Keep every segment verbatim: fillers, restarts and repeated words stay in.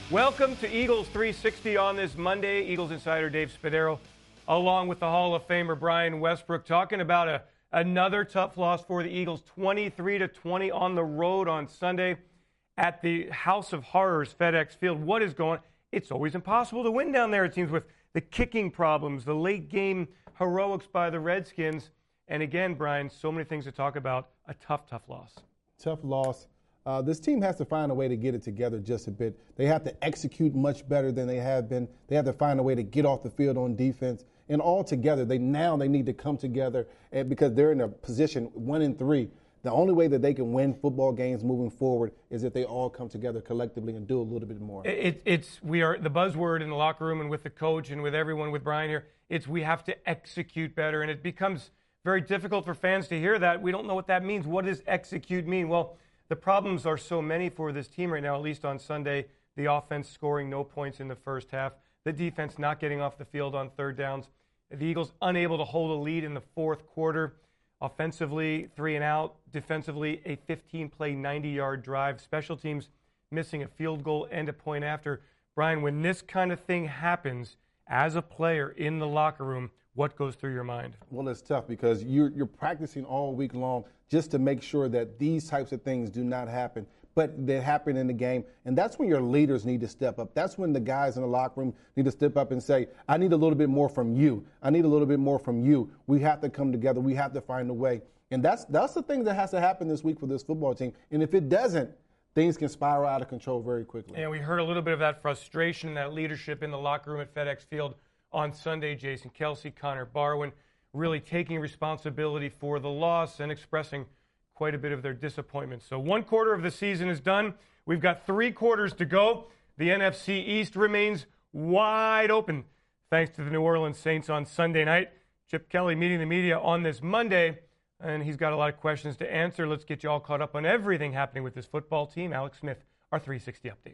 Welcome to Eagles three sixty on this Monday. Eagles insider Dave Spadaro, along with the Hall of Famer Brian Westbrook, talking about a, another tough loss for the Eagles, twenty-three to twenty on the road on Sunday at the House of Horrors, FedEx Field. What is going on? It's always impossible to win down there, it seems, with the kicking problems, the late game heroics by the Redskins. And again, Brian, so many things to talk about. A tough, tough loss. Tough loss. Uh, this team has to find a way to get it together just a bit. They have to execute much better than they have been. They have to find a way to get off the field on defense. And all together, they now they need to come together and because they're in a position one and three. The only way that they can win football games moving forward is if they all come together collectively and do a little bit more. It, it's we are the buzzword in the locker room and with the coach and with everyone, with Brian here. It's we have to execute better, and it becomes very difficult for fans to hear that. We don't know what that means. What does execute mean? Well, the problems are so many for this team right now, at least on Sunday. The offense scoring no points in the first half. The defense not getting off the field on third downs. The Eagles unable to hold a lead in the fourth quarter. Offensively, three and out. Defensively, a fifteen-play, ninety-yard drive. Special teams missing a field goal and a point after. Brian, when this kind of thing happens as a player in the locker room, what goes through your mind? Well, it's tough because you're, you're practicing all week long just to make sure that these types of things do not happen, but they happen in the game. And that's when your leaders need to step up. That's when the guys in the locker room need to step up and say, I need a little bit more from you. I need a little bit more from you. We have to come together. We have to find a way. And that's that's the thing that has to happen this week for this football team. And if it doesn't, things can spiral out of control very quickly. And we heard a little bit of that frustration, that leadership in the locker room at FedEx Field on Sunday. Jason Kelce, Connor Barwin really taking responsibility for the loss and expressing quite a bit of their disappointment. So one quarter of the season is done. We've got three quarters to go. The N F C East remains wide open thanks to the New Orleans Saints on Sunday night. Chip Kelly meeting the media on this Monday, and he's got a lot of questions to answer. Let's get you all caught up on everything happening with this football team. Alex Smith, our three sixty update.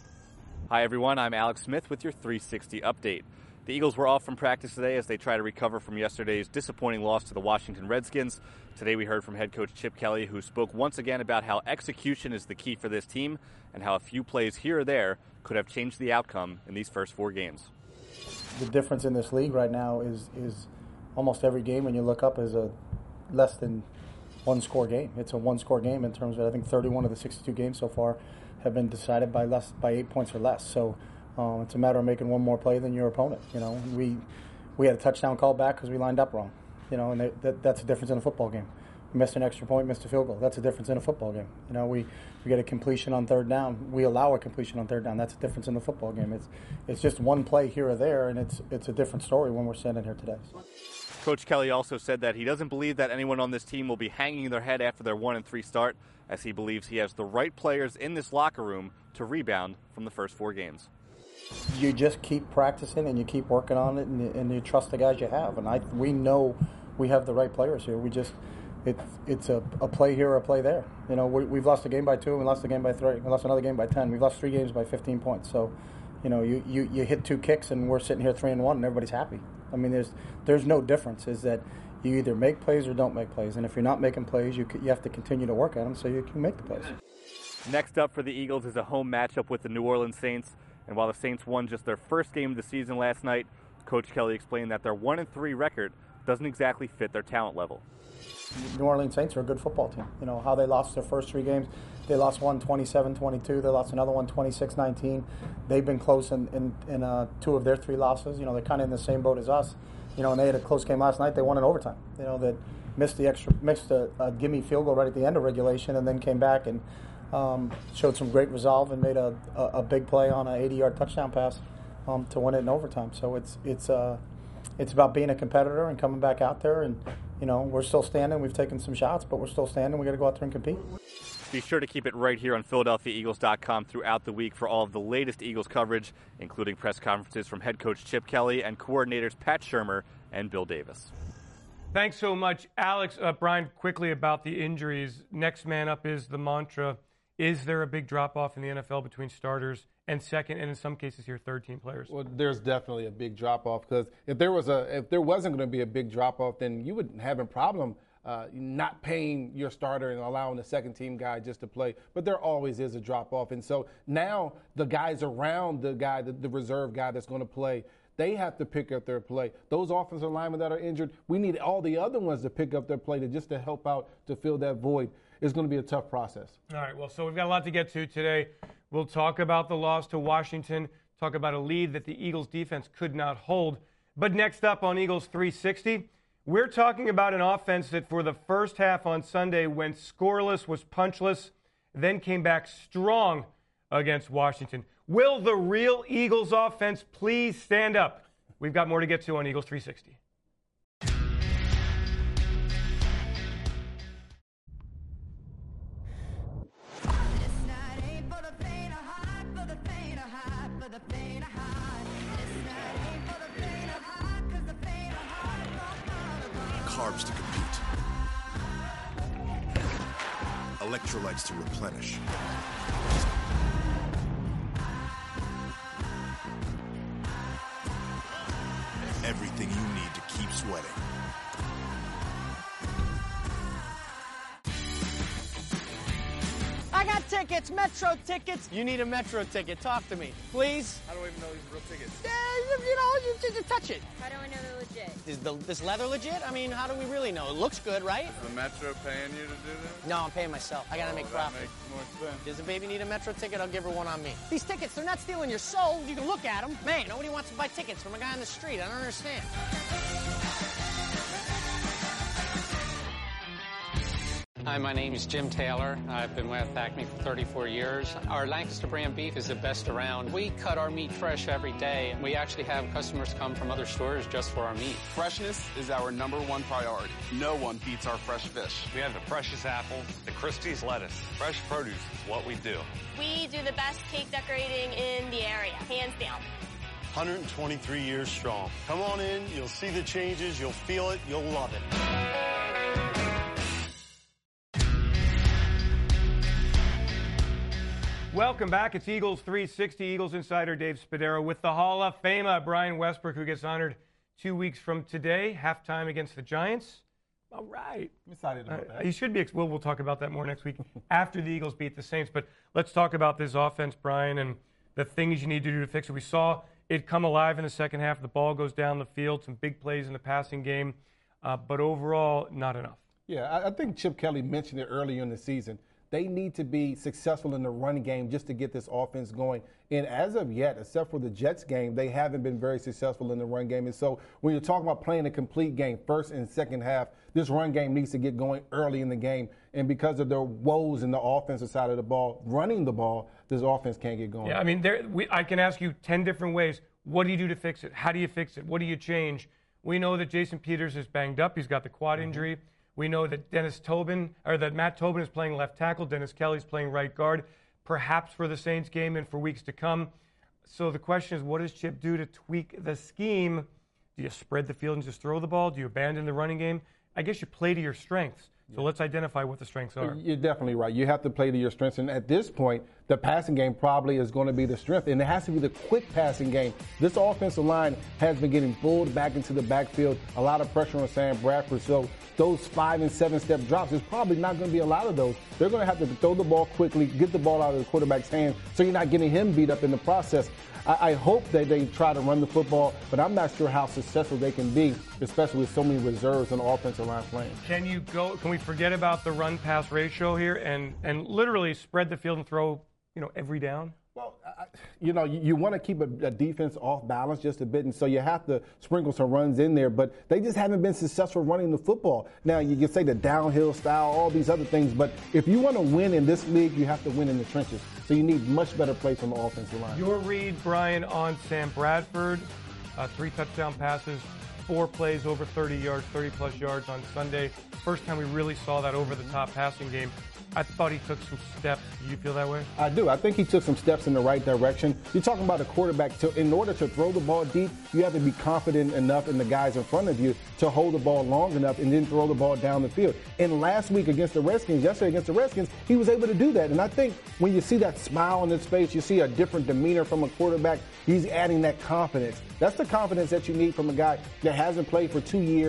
Hi, everyone. I'm Alex Smith with your three sixty update. The Eagles were off from practice today as they try to recover from yesterday's disappointing loss to the Washington Redskins. Today we heard from head coach Chip Kelly, who spoke once again about how execution is the key for this team and how a few plays here or there could have changed the outcome in these first four games. The difference in this league right now is is almost every game when you look up is a less than one score game. It's a one score game in terms of I think thirty-one of the sixty-two games so far have been decided by less by eight points or less. So Um, it's a matter of making one more play than your opponent. You know, we we had a touchdown call back because we lined up wrong. You know, and they, that, that's a difference in a football game. We missed an extra point, missed a field goal. That's a difference in a football game. You know, we, we get a completion on third down. We allow a completion on third down. That's a difference in the football game. It's it's just one play here or there, and it's it's a different story when we're standing here today. Coach Kelly also said that he doesn't believe that anyone on this team will be hanging their head after their one and three start, as he believes he has the right players in this locker room to rebound from the first four games. You just keep practicing and you keep working on it, and you, and you trust the guys you have. And I, we know we have the right players here. We just, it's it's a, a play here or a play there. You know, we, we've lost a game by two, and we lost a game by three, we lost another game by ten. We've lost three games by fifteen points. So, you know, you, you, you hit two kicks, and we're sitting here three and one, and everybody's happy. I mean, there's there's no difference. Is that you either make plays or don't make plays, and if you're not making plays, you you have to continue to work at them so you can make the plays. Next up for the Eagles is a home matchup with the New Orleans Saints. And while the Saints won just their first game of the season last night, Coach Kelly explained that their one and three record doesn't exactly fit their talent level. New Orleans Saints are a good football team. You know, how they lost their first three games. They lost one twenty-seven twenty-two. They lost another one twenty-six nineteen. They've been close in, in, in uh, two of their three losses. You know, they're kind of in the same boat as us. You know, and they had a close game last night. They won in overtime. You know, that missed the extra, missed a, a gimme field goal right at the end of regulation, and then came back and Um, showed some great resolve and made a, a, a big play on an eighty-yard touchdown pass um, to win it in overtime. So it's it's uh, it's about being a competitor and coming back out there. And you know, we're still standing. We've taken some shots, but we're still standing. We got to go out there and compete. Be sure to keep it right here on Philadelphia Eagles dot com throughout the week for all of the latest Eagles coverage, including press conferences from head coach Chip Kelly and coordinators Pat Shurmur and Bill Davis. Thanks so much, Alex. Uh, Brian, quickly about the injuries. Next man up is the mantra. Is there a big drop-off in the N F L between starters and second, and in some cases here, third-team players? Well, there's definitely a big drop-off because if there was a if there wasn't going to be a big drop-off, then you would have a problem uh, not paying your starter and allowing the second team guy just to play. But there always is a drop off. And so now the guys around the guy, the, the reserve guy that's going to play, they have to pick up their play. Those offensive linemen that are injured, we need all the other ones to pick up their play to just to help out to fill that void. It's going to be a tough process. All right, well, so we've got a lot to get to today. We'll talk about the loss to Washington, talk about a lead that the Eagles defense could not hold. But next up on Eagles three sixty, we're talking about an offense that for the first half on Sunday went scoreless, was punchless, then came back strong against Washington. Will the real Eagles offense please stand up? We've got more to get to on Eagles three sixty. Carbs to compete. Electrolytes to replenish. Everything you need to keep sweating. I got tickets, Metro tickets. You need a Metro ticket. Talk to me, please. How do I even know these are real tickets? Uh, you, you know, you just touch it. How do I know they're legit? Is the, this leather legit? I mean, how do we really know? It looks good, right? Is the Metro paying you to do this? No, I'm paying myself. I gotta Oh, make that profit. makes more sense. Does the baby need a Metro ticket? I'll give her one on me. These tickets, they're not stealing your soul. You can look at them. Man, nobody wants to buy tickets from a guy on the street. I don't understand. Hi, my name is Jim Taylor. I've been with Acme for thirty-four years. Our Lancaster brand beef is the best around. We cut our meat fresh every day. We actually have customers come from other stores just for our meat. Freshness is our number one priority. No one beats our fresh fish. We have the freshest apples, the Christie's lettuce. Fresh produce is what we do. We do the best cake decorating in the area, hands down. one hundred twenty-three years strong. Come on in, you'll see the changes, you'll feel it, you'll love it. Welcome back. It's Eagles three sixty. Eagles insider Dave Spadaro with the Hall of Famer Brian Westbrook, who gets honored two weeks from today, halftime against the Giants. All right. I'm excited about Uh, that. you should be. Ex- well, we'll talk about that more next week after the Eagles beat the Saints. But let's talk about this offense, Brian, and the things you need to do to fix it. We saw it come alive in the second half. The ball goes down the field, some big plays in the passing game, uh, but overall, not enough. Yeah, I, I think Chip Kelly mentioned it earlier in the season. They need to be successful in the running game just to get this offense going. And as of yet, except for the Jets game, they haven't been very successful in the run game. And so when you're talking about playing a complete game, first and second half, this run game needs to get going early in the game. And because of their woes in the offensive side of the ball, running the ball, this offense can't get going. Yeah, I mean, there, we, I can ask you ten different ways. What do you do to fix it? How do you fix it? What do you change? We know that Jason Peters is banged up. He's got the quad mm-hmm. injury. We know that Dennis Tobin, or that Matt Tobin is playing left tackle. Dennis Kelly's playing right guard, perhaps for the Saints game and for weeks to come. So the question is, what does Chip do to tweak the scheme? Do you spread the field and just throw the ball? Do you abandon the running game? I guess you play to your strengths. So yeah. let's identify what the strengths are. You're definitely right. You have to play to your strengths. And at this point, the passing game probably is going to be the strength. And it has to be the quick passing game. This offensive line has been getting pulled back into the backfield. A lot of pressure on Sam Bradford. So those five and seven step drops, there's probably not going to be a lot of those. They're going to have to throw the ball quickly, get the ball out of the quarterback's hands so you're not getting him beat up in the process. I, I hope that they try to run the football, but I'm not sure how successful they can be, especially with so many reserves on the offensive line playing. Can you go? Can we forget about the run-pass ratio here and, and literally spread the field and throw, you know, every down? Well, I, you know, you, you want to keep a, a defense off balance just a bit, and so you have to sprinkle some runs in there, but they just haven't been successful running the football. Now, you can say the downhill style, all these other things, but if you want to win in this league, you have to win in the trenches. So you need much better play from the offensive line. Your read, Brian, on Sam Bradford, uh, three touchdown passes, four plays over thirty yards, thirty-plus yards on Sunday. First time we really saw that over-the-top passing game. I thought he took some steps. Do you feel that way? I do. I think he took some steps in the right direction. You're talking about a quarterback. To, in order to throw the ball deep, you have to be confident enough in the guys in front of you to hold the ball long enough and then throw the ball down the field. And last week against the Redskins, yesterday against the Redskins, he was able to do that. And I think when you see that smile on his face, you see a different demeanor from a quarterback. He's adding that confidence. That's the confidence that you need from a guy that hasn't played for two years.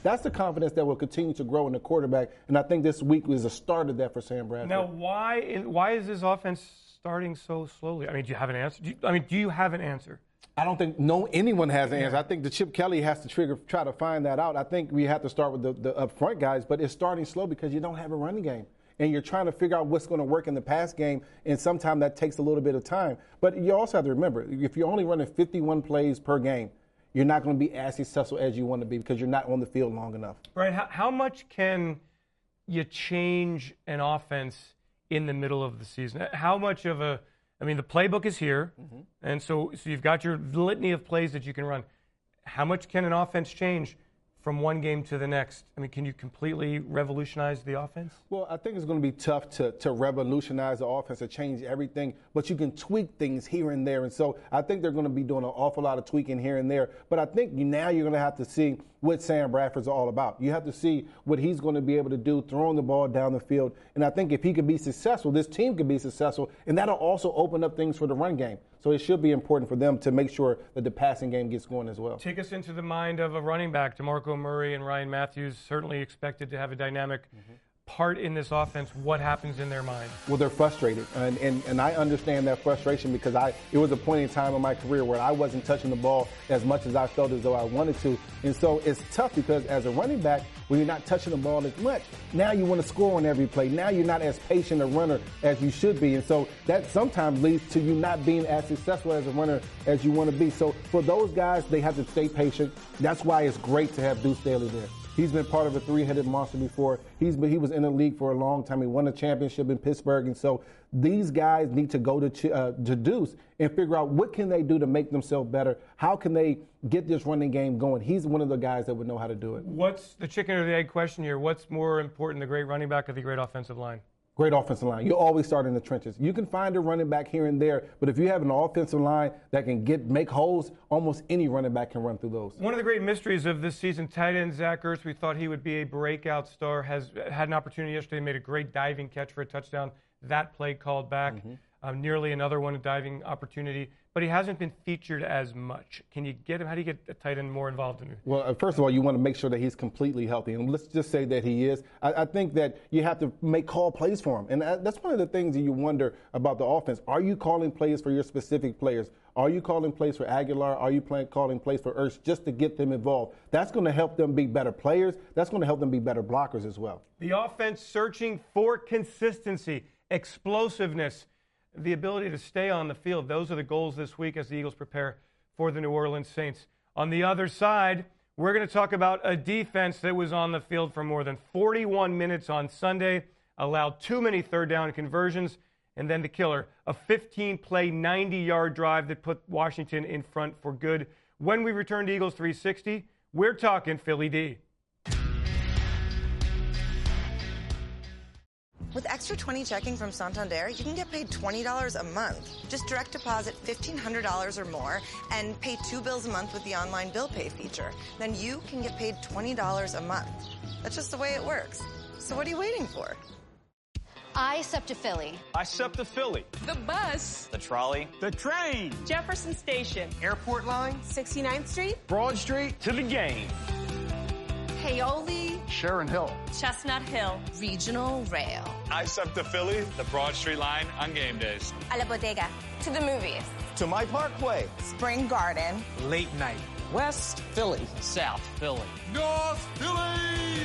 that's the confidence that will continue to grow in the quarterback. And I think this week was a start of that for Sam Bradford. Now, why is, why is this offense starting so slowly? I mean, do you have an answer? Do you, I mean, do you have an answer? I don't think no anyone has an answer. I think the Chip Kelly has to trigger, try to find that out. I think we have to start with the, the up front guys, but it's starting slow because you don't have a running game. And you're trying to figure out what's going to work in the pass game, and sometimes that takes a little bit of time. But you also have to remember, if you're only running fifty-one plays per game, you're not going to be as successful as you want to be because you're not on the field long enough. Right. How, how much can you change an offense in the middle of the season? How much of a – I mean, the playbook is here, mm-hmm. and so, so you've got your litany of plays that you can run. How much can an offense change from one game to the next? I mean, can you completely revolutionize the offense? Well, I think it's going to be tough to, to revolutionize the offense, to change everything, but you can tweak things here and there. And so I think they're going to be doing an awful lot of tweaking here and there. But I think you, now you're going to have to see what Sam Bradford's all about. You have to see what he's going to be able to do, throwing the ball down the field. And I think if he can be successful, this team can be successful, and that'll also open up things for the run game. So it should be important for them to make sure that the passing game gets going as well. Take us into the mind of a running back. DeMarco Murray and Ryan Matthews certainly expected to have a dynamic mm-hmm. part in this offense. What happens in their mind? Well, they're frustrated, and, and and I understand that frustration because I it was a point in time in my career where I wasn't touching the ball as much as I felt as though I wanted to, and so it's tough because as a running back, when you're not touching the ball as much, now you want to score on every play. Now you're not as patient a runner as you should be, and so that sometimes leads to you not being as successful as a runner as you want to be. So for those guys, they have to stay patient. That's why it's great to have Deuce Staley there. He's been part of a three-headed monster before. He's been, he was in the league for a long time. He won a championship in Pittsburgh. And so these guys need to go to, uh, to Deuce and figure out what can they do to make themselves better. How can they get this running game going? He's one of the guys that would know how to do it. What's the chicken or the egg question here? What's more important, the great running back or the great offensive line? Great offensive line. You always start in the trenches. You can find a running back here and there, but if you have an offensive line that can get make holes, almost any running back can run through those. One of the great mysteries of this season, tight end Zach Ertz, we thought he would be a breakout star, has had an opportunity yesterday, made a great diving catch for a touchdown. That play called back. Mm-hmm. Um, nearly another one, a diving opportunity, but he hasn't been featured as much. Can you get him? How do you get a tight end more involved in it? Well, first of all, you want to make sure that he's completely healthy, and let's just say that he is. I, I think that you have to make call plays for him, and that's one of the things that you wonder about the offense. Are you calling plays for your specific players? Are you calling plays for Aguilar? Are you play, calling plays for Ertz just to get them involved? That's going to help them be better players. That's going to help them be better blockers as well. The offense searching for consistency, explosiveness, the ability to stay on the field. Those are the goals this week as the Eagles prepare for the New Orleans Saints. On the other side, we're going to talk about a defense that was on the field for more than forty-one minutes on Sunday, allowed too many third down conversions, and then the killer, a fifteen-play, ninety-yard drive that put Washington in front for good. When we return to Eagles three sixty, we're talking Philly D. With Extra twenty checking from Santander, you can get paid twenty dollars a month. Just direct deposit fifteen hundred dollars or more and pay two bills a month with the online bill pay feature. Then you can get paid twenty dollars a month. That's just the way it works. So what are you waiting for? I SEPTA Philly. I SEPTA Philly. The bus. The trolley. The train. Jefferson Station. Airport line. sixty-ninth Street. Broad Street. To the game. Paoli. Sharon Hill. Chestnut Hill. Regional Rail. I SEPTA Philly. The Broad Street line on game days. A la bodega. To the movies. To my Parkway. Spring Garden. Late night. West Philly. South Philly. North Philly!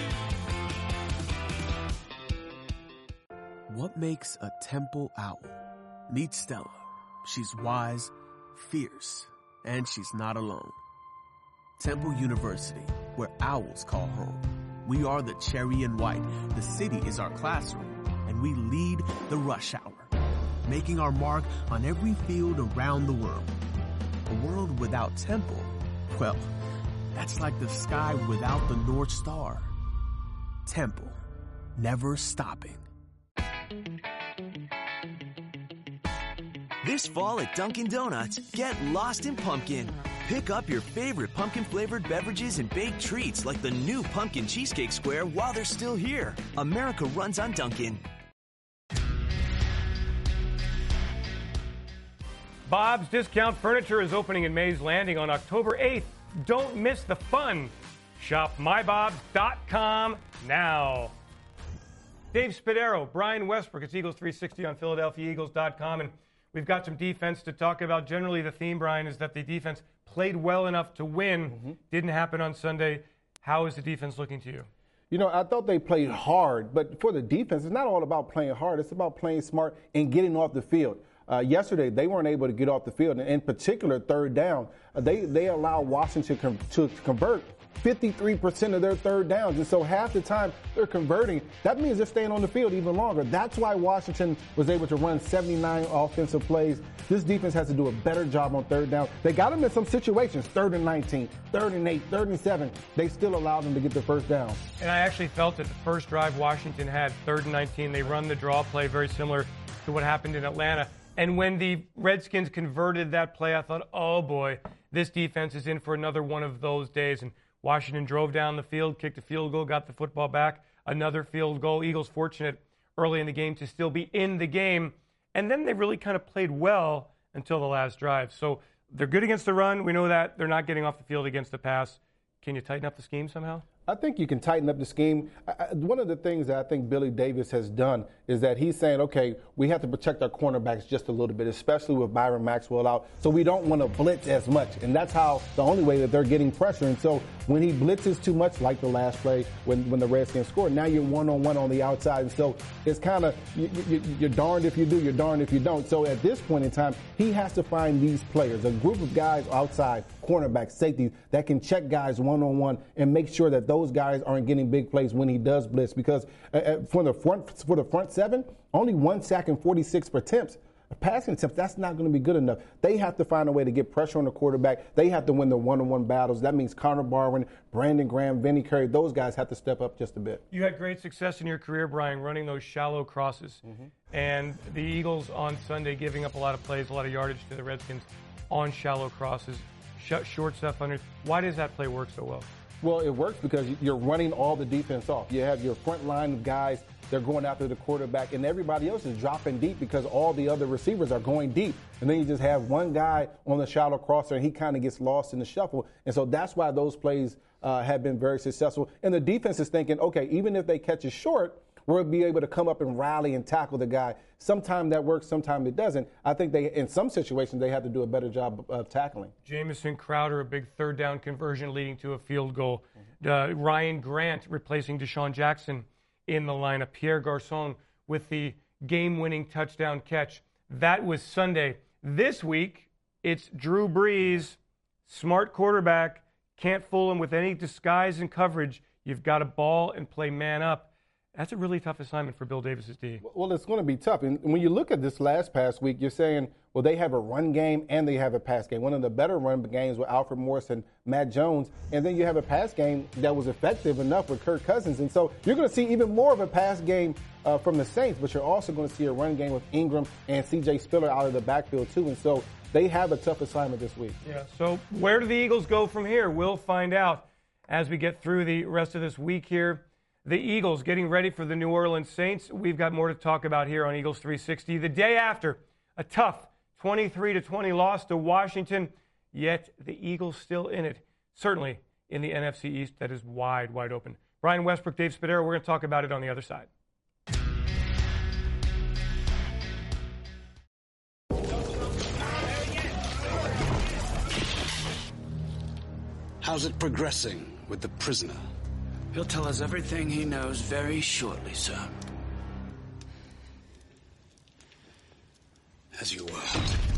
What makes a temple owl? Meet Stella. She's wise, fierce, and she's not alone. Temple University, where owls call home. We are the cherry and white. The city is our classroom, and we lead the rush hour, making our mark on every field around the world. A world without Temple, well, that's like the sky without the North Star. Temple, never stopping. This fall at Dunkin' Donuts, get lost in pumpkin. Pick up your favorite pumpkin-flavored beverages and baked treats like the new Pumpkin Cheesecake Square while they're still here. America runs on Dunkin'. Bob's Discount Furniture is opening in Mays Landing on October eighth. Don't miss the fun. Shop my bobs dot com now. Dave Spadaro, Brian Westbrook. It's Eagles three sixty on Philadelphia Eagles dot com. And we've got some defense to talk about. Generally, the theme, Brian, is that the defense played well enough to win. Mm-hmm. Didn't happen on Sunday. How is the defense looking to you? You know, I thought they played hard, but for the defense, it's not all about playing hard. It's about playing smart and getting off the field. Uh, yesterday, they weren't able to get off the field, and in particular, third down. Uh, they they allowed Washington com- to convert fifty-three percent of their third downs, and so half the time they're converting. That means they're staying on the field even longer. That's why Washington was able to run seventy-nine offensive plays. This defense has to do a better job on third down. They got them in some situations, third and nineteen, third and eight, third and seven. They still allowed them to get the first down. And I actually felt that the first drive Washington had, third and nineteen, they run the draw play very similar to what happened in Atlanta. And when the Redskins converted that play, I thought, oh boy, this defense is in for another one of those days. And Washington drove down the field, kicked a field goal, got the football back, another field goal. Eagles fortunate early in the game to still be in the game. And then they really kind of played well until the last drive. So they're good against the run. We know that. They're not getting off the field against the pass. Can you tighten up the scheme somehow? I think you can tighten up the scheme. I, one of the things that I think Billy Davis has done is that he's saying, okay, we have to protect our cornerbacks just a little bit, especially with Byron Maxwell out. So we don't want to blitz as much. And that's how the only way that they're getting pressure. And so when he blitzes too much, like the last play when, when the Redskins scored, now you're one-on-one on the outside. And so it's kind of, you, you, you're darned if you do, you're darned if you don't. So at this point in time, he has to find these players, a group of guys outside, cornerbacks, safeties, that can check guys one-on-one and make sure that those guys aren't getting big plays when he does blitz. Because uh, for the front for the front seven, only one sack and forty-six attempts. Passing attempts, that's not going to be good enough. They have to find a way to get pressure on the quarterback. They have to win the one-on-one battles. That means Connor Barwin, Brandon Graham, Vinny Curry, those guys have to step up just a bit. You had great success in your career, Brian, running those shallow crosses. Mm-hmm. And the Eagles on Sunday giving up a lot of plays, a lot of yardage to the Redskins on shallow crosses, sh- short stuff under. Why does that play work so well? Well, it works because you're running all the defense off. You have your front line of guys, they're going after the quarterback, and everybody else is dropping deep because all the other receivers are going deep. And then you just have one guy on the shallow crosser, and he kind of gets lost in the shuffle. And so that's why those plays uh, have been very successful. And the defense is thinking, okay, even if they catch it short, we'll be able to come up and rally and tackle the guy. Sometimes that works, sometimes it doesn't. I think they, in some situations, they have to do a better job of, of tackling. Jamison Crowder, a big third down conversion leading to a field goal. Uh, Ryan Grant replacing Deshaun Jackson in the lineup. Pierre Garçon with the game-winning touchdown catch. That was Sunday. This week, it's Drew Brees, smart quarterback, can't fool him with any disguise and coverage. You've got to ball and play man up. That's a really tough assignment for Bill Davis's D. Well, it's going to be tough. And when you look at this last past week, you're saying, well, they have a run game and they have a pass game. One of the better run games with Alfred Morris and Matt Jones. And then you have a pass game that was effective enough with Kirk Cousins. And so you're going to see even more of a pass game uh, from the Saints, but you're also going to see a run game with Ingram and C J Spiller out of the backfield, too. And so they have a tough assignment this week. Yeah, so where do the Eagles go from here? We'll find out as we get through the rest of this week here. The Eagles getting ready for the New Orleans Saints. We've got more to talk about here on Eagles three sixty. The day after, a tough twenty-three to twenty loss to Washington, yet the Eagles still in it. Certainly in the N F C East that is wide, wide open. Brian Westbrook, Dave Spadaro, we're going to talk about it on the other side. How's it progressing with the prisoner? He'll tell us everything he knows very shortly, sir. As you were.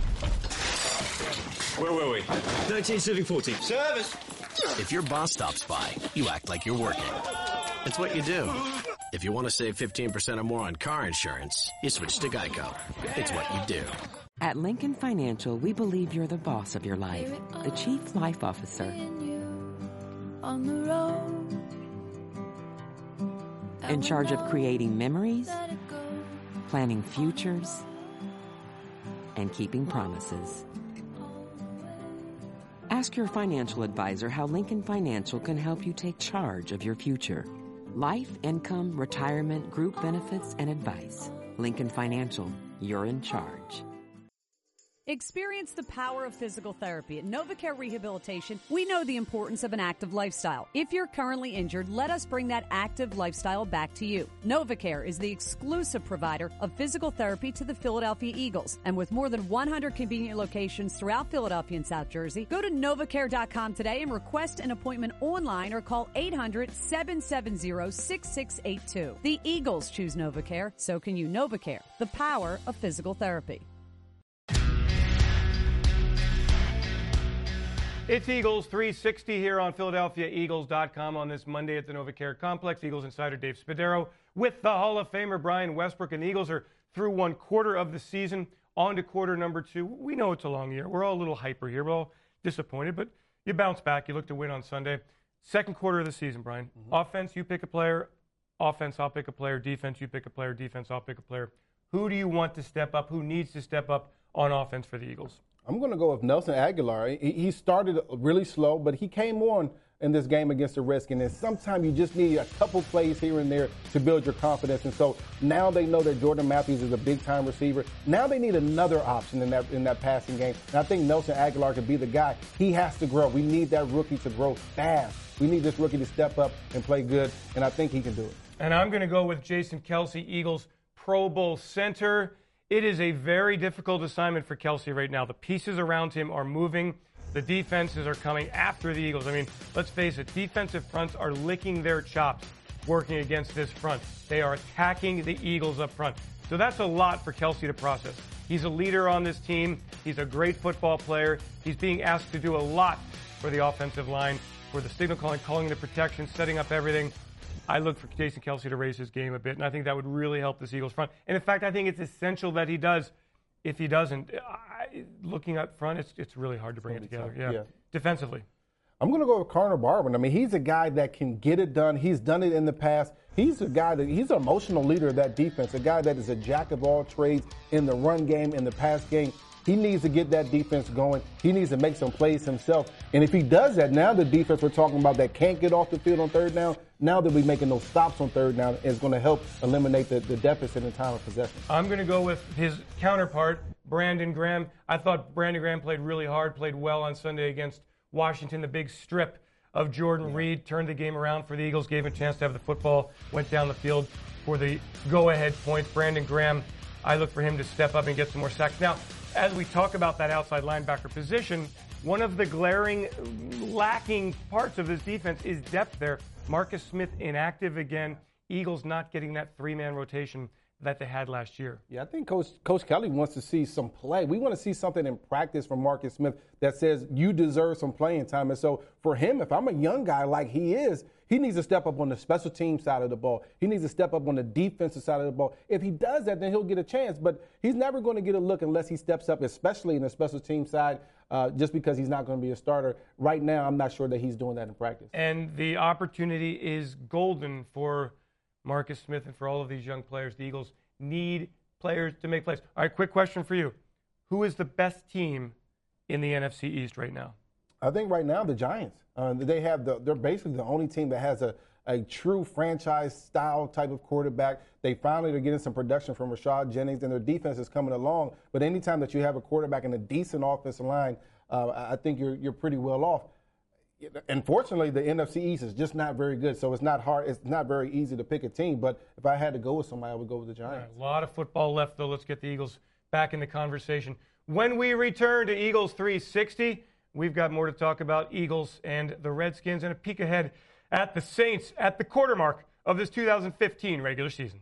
Where were we? thirteen serving fourteen. Service! If your boss stops by, you act like you're working. It's what you do. If you want to save fifteen percent or more on car insurance, you switch to Geico. It's what you do. At Lincoln Financial, we believe you're the boss of your life, the chief life officer. On the road. In charge of creating memories, planning futures, and keeping promises. Ask your financial advisor how Lincoln Financial can help you take charge of your future. Life, income, retirement, group benefits, and advice. Lincoln Financial, you're in charge. Experience the power of physical therapy. At NovaCare Rehabilitation, we know the importance of an active lifestyle. If you're currently injured, let us bring that active lifestyle back to you. NovaCare is the exclusive provider of physical therapy to the Philadelphia Eagles. And with more than one hundred convenient locations throughout Philadelphia and South Jersey, go to novacare dot com today and request an appointment online or call eight hundred, seven seven zero, six six eight two. The Eagles choose NovaCare, so can you. NovaCare, the power of physical therapy. It's Eagles three sixty here on Philadelphia Eagles dot com on this Monday at the NovaCare Complex. Eagles insider Dave Spadaro with the Hall of Famer Brian Westbrook. And the Eagles are through one quarter of the season, on to quarter number two. We know it's a long year. We're all a little hyper here. We're all disappointed, but you bounce back. You look to win on Sunday. Second quarter of the season, Brian. Mm-hmm. Offense, you pick a player. Offense, I'll pick a player. Defense, you pick a player. Defense, I'll pick a player. Who do you want to step up? Who needs to step up on offense for the Eagles? I'm going to go with Nelson Aguilar. He, he started really slow, but he came on in this game against the Redskins. And sometimes you just need a couple plays here and there to build your confidence. And so now they know that Jordan Matthews is a big-time receiver. Now they need another option in that in that passing game. And I think Nelson Aguilar could be the guy. He has to grow. We need that rookie to grow fast. We need this rookie to step up and play good, and I think he can do it. And I'm going to go with Jason Kelce, Eagles Pro Bowl center. It is a very difficult assignment for Kelce right now. The pieces around him are moving. The defenses are coming after the Eagles. I mean, let's face it, defensive fronts are licking their chops working against this front. They are attacking the Eagles up front. So that's a lot for Kelce to process. He's a leader on this team. He's a great football player. He's being asked to do a lot for the offensive line, for the signal calling, calling the protection, setting up everything. I look for Jason Kelce to raise his game a bit, and I think that would really help this Eagles front. And in fact, I think it's essential that he does. If he doesn't, I, looking up front, it's it's really hard to bring it together. Yeah. yeah. Defensively. I'm going to go with Connor Barwin. I mean, he's a guy that can get it done. He's done it in the past. He's a guy that he's an emotional leader of that defense, a guy that is a jack of all trades in the run game, in the pass game. He needs to get that defense going. He needs to make some plays himself. And if he does that, now the defense we're talking about that can't get off the field on third down, now they'll be making those stops on third down. It's going to help eliminate the, the deficit in time of possession. I'm going to go with his counterpart, Brandon Graham. I thought Brandon Graham played really hard, played well on Sunday against Washington. The big strip of Jordan yeah. Reed turned the game around for the Eagles, gave him a chance to have the football, went down the field for the go-ahead points. Brandon Graham, I look for him to step up and get some more sacks. Now, as we talk about that outside linebacker position, one of the glaring lacking parts of this defense is depth there. Marcus Smith inactive again. Eagles not getting that three-man rotation that they had last year. Yeah, I think Coach Coach Kelly wants to see some play. We want to see something in practice from Marcus Smith that says you deserve some playing time. And so for him, if I'm a young guy like he is, he needs to step up on the special team side of the ball. He needs to step up on the defensive side of the ball. If he does that, then he'll get a chance. But he's never going to get a look unless he steps up, especially in the special team side, uh, just because he's not going to be a starter. Right now, I'm not sure that he's doing that in practice. And the opportunity is golden for Marcus Smith and for all of these young players. The Eagles need players to make plays. All right, quick question for you. Who is the best team in the N F C East right now? I think right now the Giants. Uh, they have the, they're basically the only team that has a, a true franchise-style type of quarterback. They finally are getting some production from Rashad Jennings, and their defense is coming along. But anytime that you have a quarterback and a decent offensive line, uh, I think you're you're pretty well off. Unfortunately, the N F C East is just not very good, so it's not hard. It's not very easy to pick a team. But if I had to go with somebody, I would go with the Giants. Right, a lot of football left, though. Let's get the Eagles back in the conversation. When we return to Eagles three sixty, we've got more to talk about Eagles and the Redskins and a peek ahead at the Saints at the quarter mark of this two thousand fifteen regular season.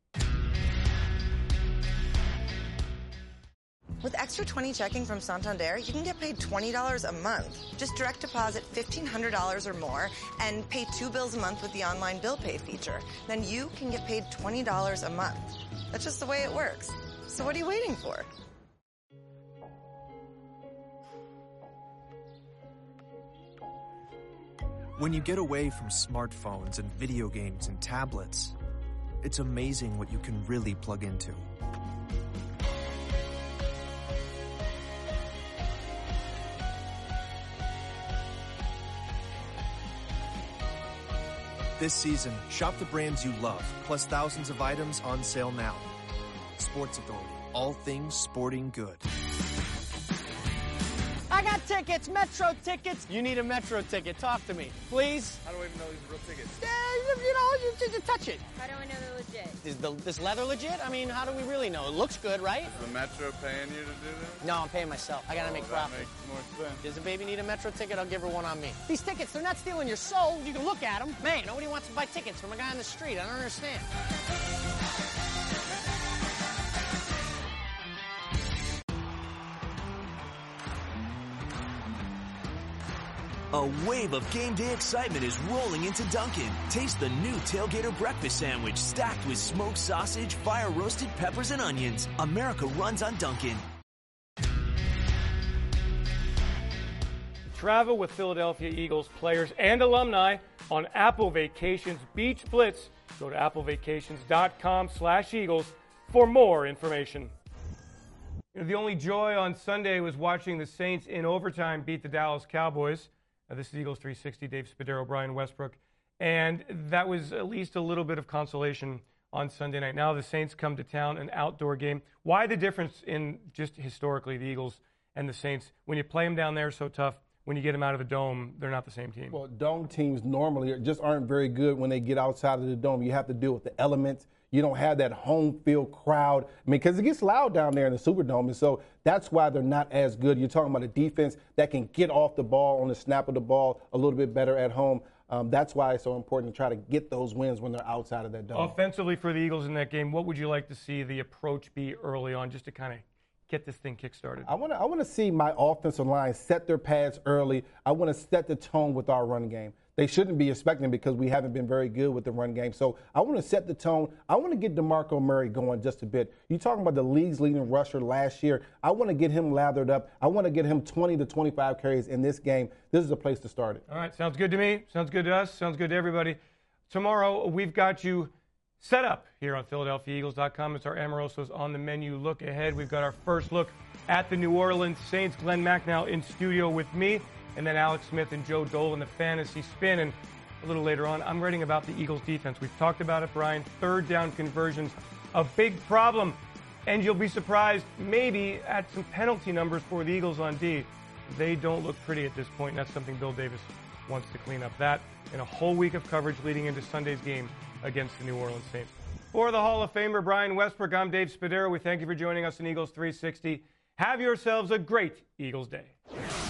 With Extra twenty checking from Santander, you can get paid twenty dollars a month. Just direct deposit fifteen hundred dollars or more and pay two bills a month with the online bill pay feature. Then you can get paid twenty dollars a month. That's just the way it works. So what are you waiting for? When you get away from smartphones and video games and tablets, it's amazing what you can really plug into. This season, shop the brands you love, plus thousands of items on sale now. Sports Authority, all things sporting good. I got tickets, Metro tickets. You need a Metro ticket. Talk to me, please. How do I even know these are real tickets? Uh, you know, you just you touch it. How do I know they're legit? Is the, this leather legit? I mean, how do we really know? It looks good, right? Is the Metro paying you to do this? No, I'm paying myself. I gotta oh, make that profit. makes more sense. Does the baby need a Metro ticket? I'll give her one on me. These tickets, they're not stealing your soul. You can look at them. Man, nobody wants to buy tickets from a guy on the street. I don't understand. A wave of game day excitement is rolling into Dunkin'. Taste the new Tailgater breakfast sandwich stacked with smoked sausage, fire-roasted peppers, and onions. America runs on Dunkin'. Travel with Philadelphia Eagles players and alumni on Apple Vacations Beach Blitz. Go to applevacations.com slash Eagles for more information. You know, the only joy on Sunday was watching the Saints in overtime beat the Dallas Cowboys. Uh, this is Eagles three sixty, Dave Spadaro, Brian Westbrook. And that was at least a little bit of consolation on Sunday night. Now the Saints come to town, an outdoor game. Why the difference in just historically the Eagles and the Saints? When you play them down there so tough, when you get them out of the dome, they're not the same team. Well, dome teams normally just aren't very good when they get outside of the dome. You have to deal with the elements. You don't have that home field crowd. I mean, because it gets loud down there in the Superdome, and so that's why they're not as good. You're talking about a defense that can get off the ball on the snap of the ball a little bit better at home. Um, that's why it's so important to try to get those wins when they're outside of that dome. Offensively for the Eagles in that game, what would you like to see the approach be early on just to kind of get this thing kick-started? I want to I want to see my offensive line set their pads early. I want to set the tone with our run game. They shouldn't be expecting because we haven't been very good with the run game. So I want to set the tone. I want to get DeMarco Murray going just a bit. You're talking about the league's leading rusher last year. I want to get him lathered up. I want to get him twenty to twenty-five carries in this game. This is a place to start it. All right, sounds good to me. Sounds good to us. Sounds good to everybody. Tomorrow, we've got you set up here on Philadelphia Eagles dot com. It's our Amoroso's on the menu look ahead. We've got our first look at the New Orleans Saints. Glenn Mack now in studio with me, and then Alex Smith and Joe Dole in the fantasy spin. And a little later on, I'm writing about the Eagles defense. We've talked about it, Brian. Third down conversions, a big problem. And you'll be surprised maybe at some penalty numbers for the Eagles on D. They don't look pretty at this point, and that's something Bill Davis wants to clean up. That in a whole week of coverage leading into Sunday's game against the New Orleans Saints. For the Hall of Famer Brian Westbrook, I'm Dave Spadaro. We thank you for joining us in Eagles three sixty. Have yourselves a great Eagles day.